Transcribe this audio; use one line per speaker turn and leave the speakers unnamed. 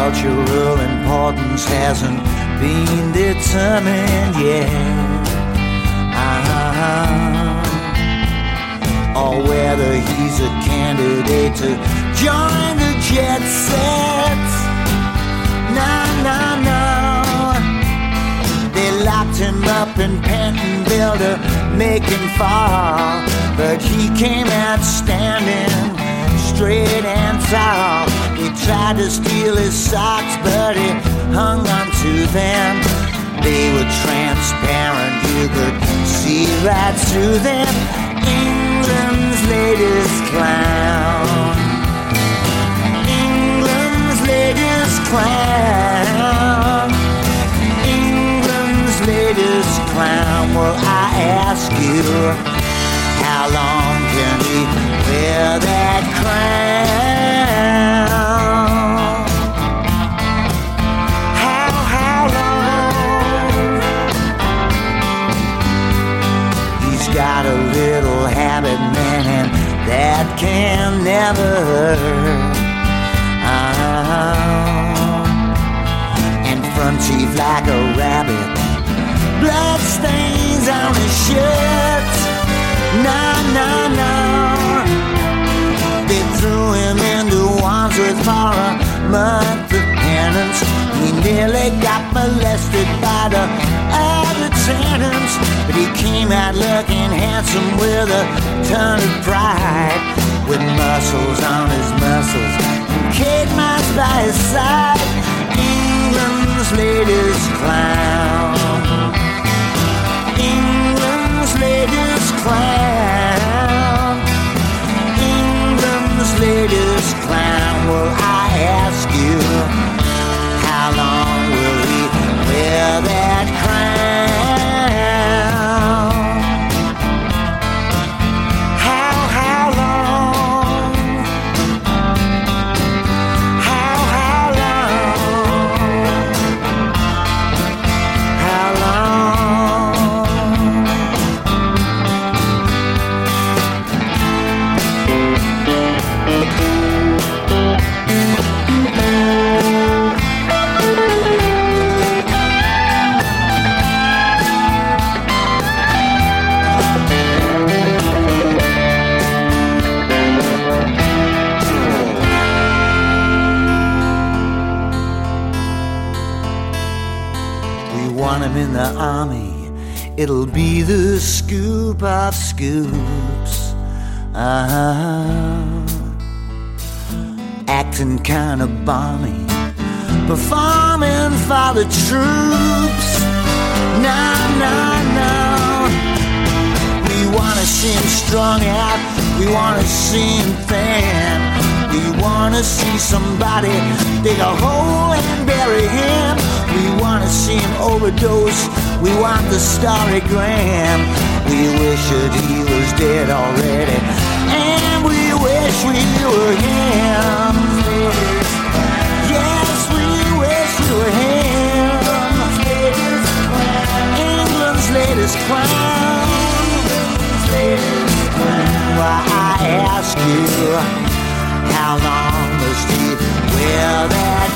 cultural importance hasn't been determined yet. Or whether he's a candidate to join the jet set. No. They locked him up in Pentonville to make him fall, but he came out standing straight and tall. He tried to steal his socks, but he hung on to them. They were transparent, you could see right through them. England's latest clown. England's latest clown. England's latest clown. Well, I ask you, how long can he wear that crown? How long? He's got a little habit, man, and that can never hurt. And front teeth like a rabbit, blood stains on his shirt. No. They threw him into Wandsworth for a month of penance. He nearly got molested by the other tenants, but he came out looking handsome with a ton of pride, with muscles on his muscles and Kate Moss by his side. England's latest clown. England's latest clown. England's latest clown. Well, I ask you, how long will he wear that crown? How long? How in the army, it'll be the scoop of scoops. Acting kind of balmy, performing for the troops. No. We wanna see him strung out, we wanna see him thin. We wanna see somebody dig a hole and bury him. We wanna see him overdose, we want the story gram. We wish that he was dead already, and we wish we were him. Yes, we wish we were him. England's latest clown. Why, I ask you, how long must he wear that